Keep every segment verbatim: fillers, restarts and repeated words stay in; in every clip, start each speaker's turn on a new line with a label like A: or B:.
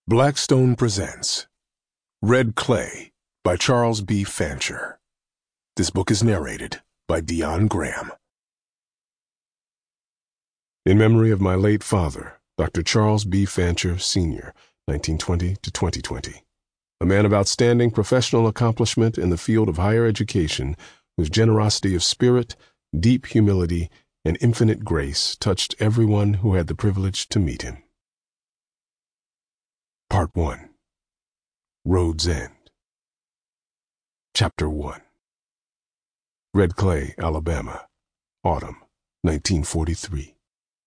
A: Blackstone presents Red Clay by Charles B. Fancher. This book is narrated by Dion Graham. In memory of my late father, Doctor Charles B. Fancher, Senior, nineteen twenty to twenty twenty, a man of outstanding professional accomplishment in the field of higher education, whose generosity of spirit, deep humility, and infinite grace touched everyone who had the privilege to meet him. Part one. Road's End. Chapter one. Red Clay, Alabama, Autumn, nineteen forty-three.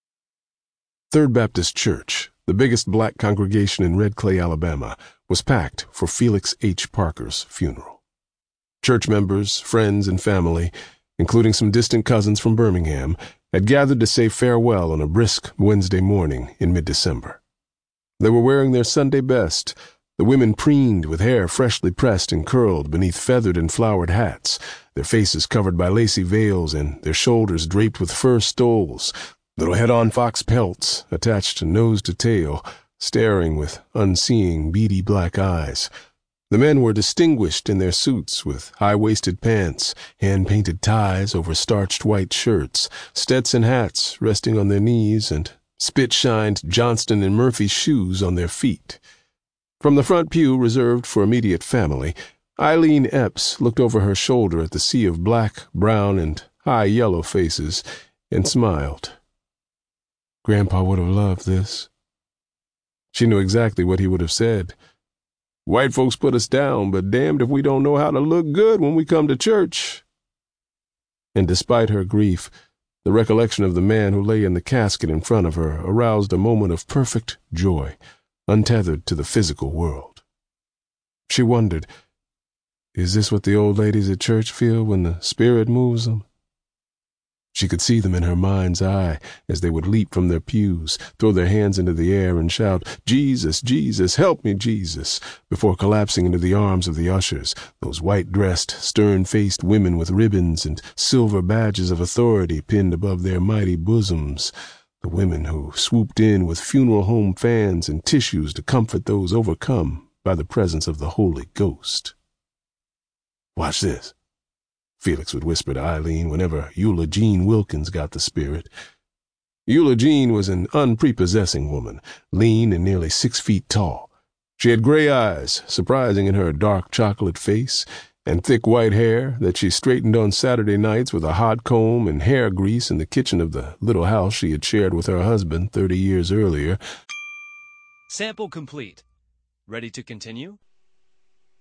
A: Third Baptist Church, the biggest black congregation in Red Clay, Alabama, was packed for Felix H. Parker's funeral. Church members, friends, and family, including some distant cousins from Birmingham, had gathered to say farewell on a brisk Wednesday morning in mid-December. They were wearing their Sunday best, the women preened with hair freshly pressed and curled beneath feathered and flowered hats, their faces covered by lacy veils and their shoulders draped with fur stoles, little head-on fox pelts attached nose to tail, staring with unseeing, beady black eyes. The men were distinguished in their suits with high-waisted pants, hand-painted ties over starched white shirts, Stetson hats resting on their knees, and spit-shined Johnston and Murphy shoes on their feet. From the front pew reserved for immediate family, Eileen Epps looked over her shoulder at the sea of black, brown, and high yellow faces and smiled. Grandpa would have loved this. She knew exactly what he would have said. White folks put us down, but damned if we don't know how to look good when we come to church. And despite her grief, the recollection of the man who lay in the casket in front of her aroused a moment of perfect joy, untethered to the physical world. She wondered, is this what the old ladies at church feel when the Spirit moves them? She could see them in her mind's eye as they would leap from their pews, throw their hands into the air and shout, "Jesus, Jesus, help me, Jesus," before collapsing into the arms of the ushers, those white-dressed, stern-faced women with ribbons and silver badges of authority pinned above their mighty bosoms, the women who swooped in with funeral home fans and tissues to comfort those overcome by the presence of the Holy Ghost. "Watch this," Felix would whisper to Eileen whenever Eula Jean Wilkins got the spirit. Eula Jean was an unprepossessing woman, lean and nearly six feet tall. She had gray eyes, surprising in her dark chocolate face, and thick white hair that she straightened on Saturday nights with a hot comb and hair grease in the kitchen of the little house she had shared with her husband thirty years earlier.
B: Sample complete. Ready to continue?